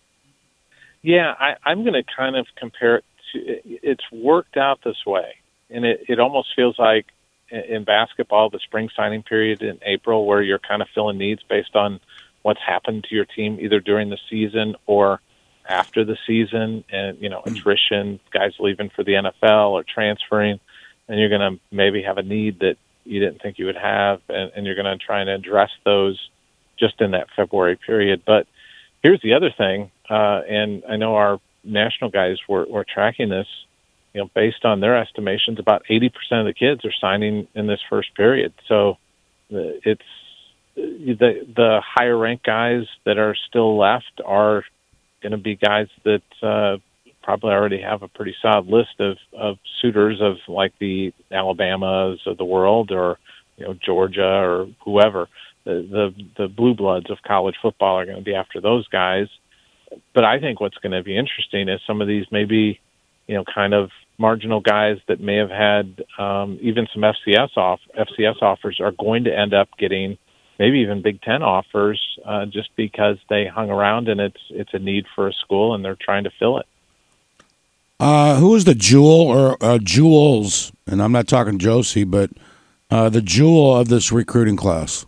Yeah, I'm going to kind of compare it to – it's worked out this way. And it almost feels like in basketball, the spring signing period in April, where you're kind of filling needs based on what's happened to your team either during the season or after the season, and attrition, guys leaving for the NFL or transferring, and you're going to maybe have a need that you didn't think you would have, and you're going to try and address those just in that February period. But here's the other thing, and I know our national guys were tracking this. Based on their estimations, about 80% of the kids are signing in this first period. So it's the higher ranked guys that are still left are going to be guys that probably already have a pretty solid list of suitors of like the Alabamas of the world, or Georgia or whoever. The blue bloods of college football are going to be after those guys. But I think what's going to be interesting is some of these maybe kind of marginal guys that may have had even some FCS offers are going to end up getting maybe even Big Ten offers just because they hung around and it's a need for a school and they're trying to fill it. Who is the jewel or jewels? And I'm not talking Josie, but the jewel of this recruiting class.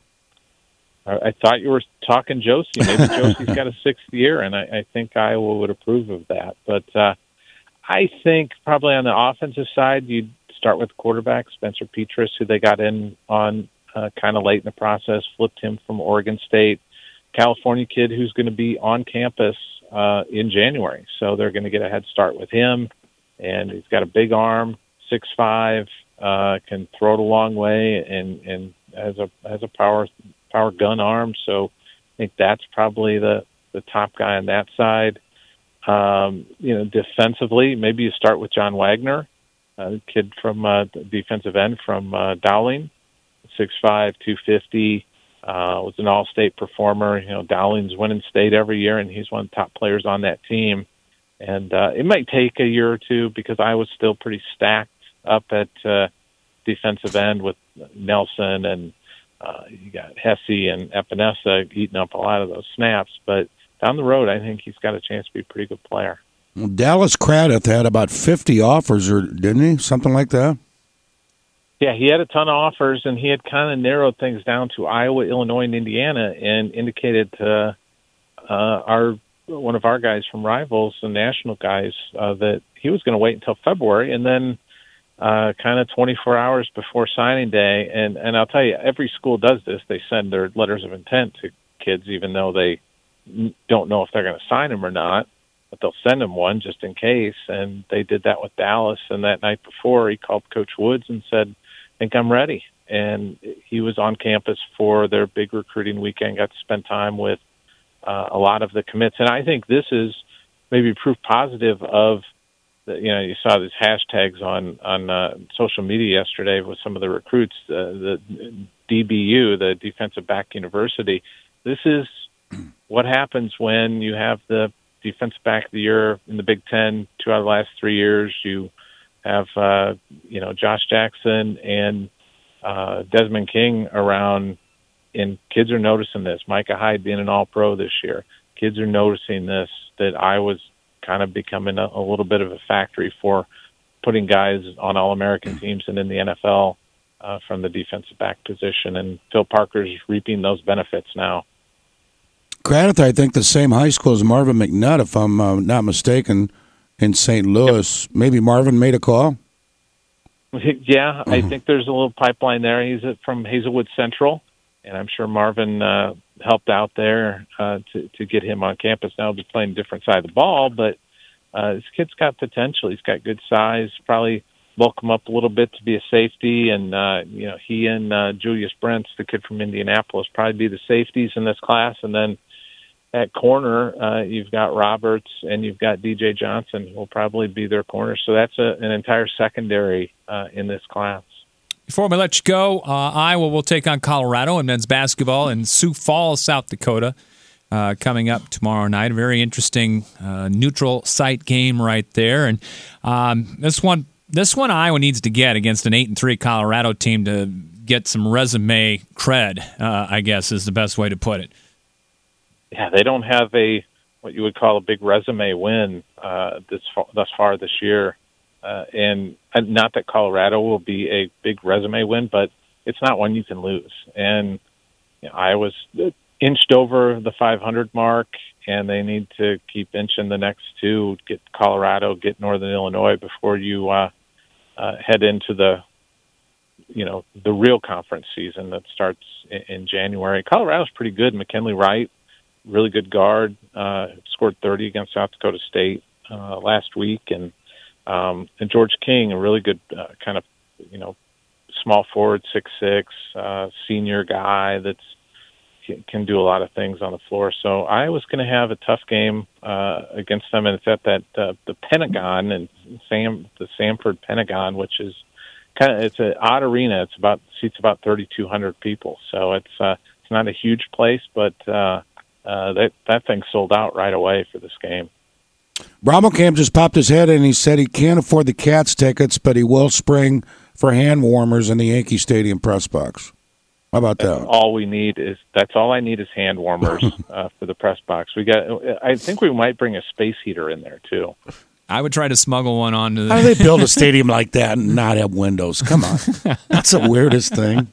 I thought you were talking Josie. Maybe Josie's got a sixth year, and I think Iowa would approve of that. But I think probably on the offensive side, you'd start with quarterback Spencer Petras, who they got in on kind of late in the process, flipped him from Oregon State. California kid who's going to be on campus in January. So they're going to get a head start with him. And he's got a big arm, 6'5", can throw it a long way, and has a power gun arm. So I think that's probably the top guy on that side. Defensively, maybe you start with John Wagner, a kid from defensive end from Dowling, 6'5", 250, was an all-state performer. Dowling's winning state every year, and he's one of the top players on that team. And it might take a year or two because I was still pretty stacked up at defensive end with Nelson, and you got Hesse and Epinesa eating up a lot of those snaps. But down the road, I think he's got a chance to be a pretty good player. Well, Dallas Craddock had about 50 offers, or didn't he? Something like that? Yeah, he had a ton of offers, and he had kind of narrowed things down to Iowa, Illinois, and Indiana, and indicated to one of our guys from Rivals, the national guys, that he was going to wait until February, and then kind of 24 hours before signing day. And I'll tell you, every school does this. They send their letters of intent to kids, even though they don't know if they're going to sign them or not, but they'll send them one just in case. And they did that with Dallas. And that night before, he called Coach Woods and said, I think I'm ready. And he was on campus for their big recruiting weekend, got to spend time with a lot of the commits. And I think this is maybe proof positive of, you saw these hashtags on social media yesterday with some of the recruits, the DBU, the Defensive Back University. This is what happens when you have the Defensive Back of the Year in the Big Ten 2 out of the last 3 years. You have, Josh Jackson and Desmond King around, and kids are noticing this. Micah Hyde being an All-Pro this year. Kids are noticing this, that Iowa's kind of becoming a little bit of a factory for putting guys on All-American teams and in the NFL from the defensive back position. And Phil Parker's reaping those benefits now. Craddock, I think, the same high school as Marvin McNutt, if I'm not mistaken, in St. Louis. Yep. Maybe Marvin made a call? Yeah, I think there's a little pipeline there. He's from Hazelwood Central, and I'm sure Marvin helped out there to get him on campus. Now he'll be playing a different side of the ball, but this kid's got potential. He's got good size, probably bulk him up a little bit to be a safety, and he and Julius Brents, the kid from Indianapolis, probably be the safeties in this class. And then at corner, you've got Roberts and you've got DJ Johnson, who will probably be their corner. So that's an entire secondary in this class. Before we let you go, Iowa will take on Colorado in men's basketball in Sioux Falls, South Dakota, coming up tomorrow night. A very interesting neutral site game right there. And this one Iowa needs to get against an 8-3 Colorado team to get some resume cred, I guess is the best way to put it. Yeah, they don't have what you would call a big resume win thus far this year. And not that Colorado will be a big resume win, but it's not one you can lose. And Iowa's inched over the 500 mark, and they need to keep inching the next two, get Colorado, get Northern Illinois before you head into the real conference season that starts in January. Colorado's pretty good. McKinley Wright, really good guard, scored 30 against South Dakota State last week, and George King, a really good kind of small forward, 6'6", senior guy that's can do a lot of things on the floor. So Iowa's going to have a tough game against them, and it's at the Pentagon and the Sanford Pentagon, which is it's an odd arena. Seats about 3,200 people, so it's not a huge place, but that thing sold out right away for this game. Brommelkamp just popped his head in and he said he can't afford the Cats tickets, but he will spring for hand warmers in the Yankee Stadium press box. How about that? That's all I need is hand warmers for the press box. I think we might bring a space heater in there too. I would try to smuggle one onto How do they build a stadium like that and not have windows? Come on. That's the weirdest thing.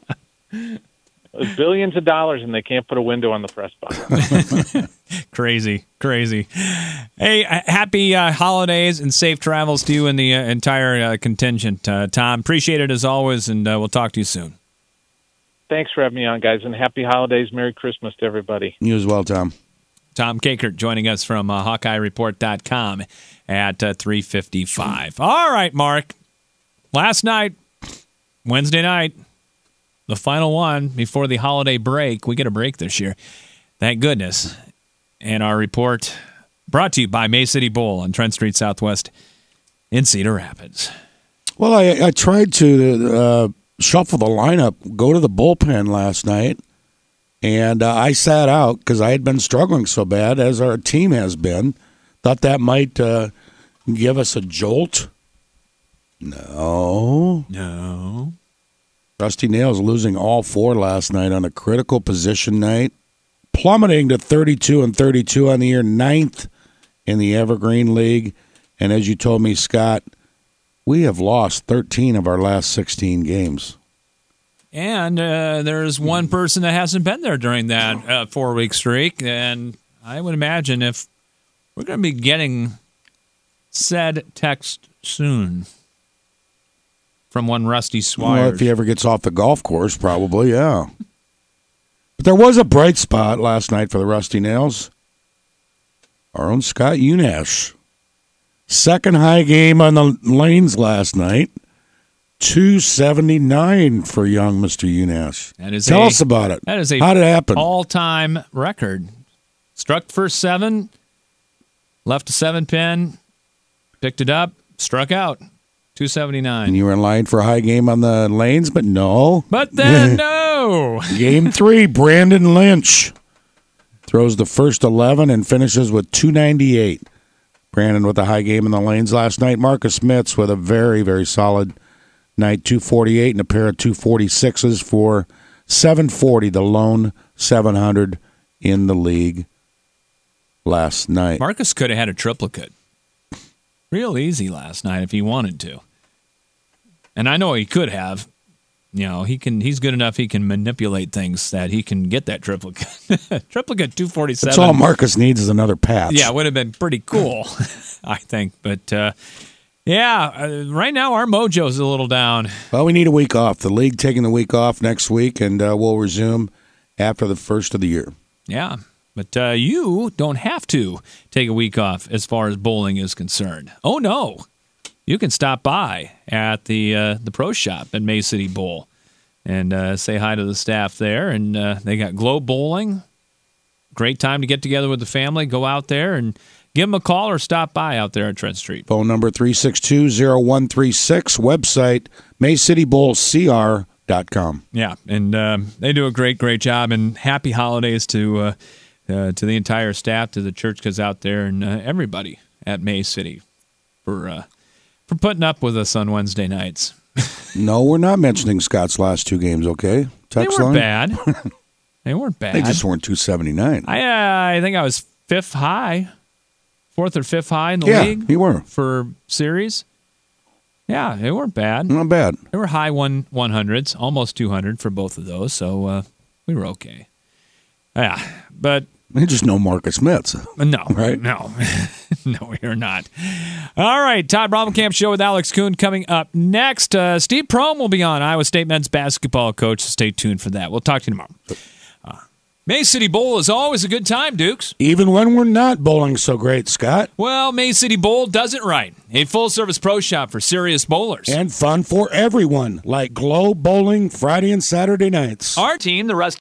Billions of dollars and they can't put a window on the press box. Crazy. Hey, happy holidays and safe travels to you and the entire contingent. Tom, appreciate it as always, and we'll talk to you soon. Thanks for having me on, guys, and happy holidays. Merry Christmas to everybody. You as well, Tom. Tom Kakert joining us from HawkeyeReport.com at 3:55. All right, Mark. Last night, Wednesday night, the final one before the holiday break. We get a break this year. Thank goodness. And our report brought to you by May City Bowl on Trent Street Southwest in Cedar Rapids. Well, I tried to shuffle the lineup, go to the bullpen last night, and I sat out because I had been struggling so bad, as our team has been. Thought that might give us a jolt. No. Rusty Nails losing all four last night on a critical position night, plummeting to 32-32 on the year, 9th in the Evergreen League. And as you told me, Scott, we have lost 13 of our last 16 games. And there's one person that hasn't been there during that 4-week streak. And I would imagine if we're going to be getting said text soon from one Rusty Swires. Well, if he ever gets off the golf course, probably, yeah. But there was a bright spot last night for the Rusty Nails. Our own Scott Unash. Second high game on the lanes last night. 279 for young Mr. Unash. Tell us about it. That is How did it happen? All-time record. Struck the first 7, left a 7-pin, picked it up, struck out. 279. And you were in line for a high game on the lanes, but no. But then, no. Game 3, Brandon Lynch throws the first 11 and finishes with 298. Brandon with a high game in the lanes last night. Marcus Smits with a very, very solid night, 248 and a pair of 246s for 740, the lone 700 in the league last night. Marcus could have had a triplicate. Real easy last night if he wanted to. And I know he could have. You know, he's good enough he can manipulate things that he can get that triplicate. Triplicate 247. That's all Marcus needs is another patch. Yeah, it would have been pretty cool, I think. But, right now our mojo's a little down. Well, we need a week off. The league taking the week off next week, and we'll resume after the first of the year. Yeah, but you don't have to take a week off as far as bowling is concerned. Oh, no. You can stop by at the Pro Shop at May City Bowl and say hi to the staff there. And they got Globe Bowling. Great time to get together with the family. Go out there and give them a call or stop by out there at Trent Street. Phone number 362-0136. Website, MayCityBowlCR.com. Yeah, and they do a great job. And happy holidays to the entire staff, to the church kids out there, and everybody at May City for putting up with us on Wednesday nights. No, we're not mentioning Scott's last 2 games, okay? Text they weren't bad. They weren't bad. They just weren't 279. I think I was 4th or 5th high in the league. Yeah, you were. For series. Yeah, they weren't bad. Not bad. They were high 100s, almost 200 for both of those, so we were okay. Yeah, but You're just no Marcus Smiths. No, right? No, no, you're not. All right, Todd Bromkamp Show with Alex Kuhn coming up next. Steve Prohm will be on, Iowa State men's basketball coach. So stay tuned for that. We'll talk to you tomorrow. May City Bowl is always a good time, Dukes. Even when we're not bowling so great, Scott. Well, May City Bowl does it right. A full-service pro shop for serious bowlers. And fun for everyone, like Glow Bowling Friday and Saturday nights. Our team, the Rust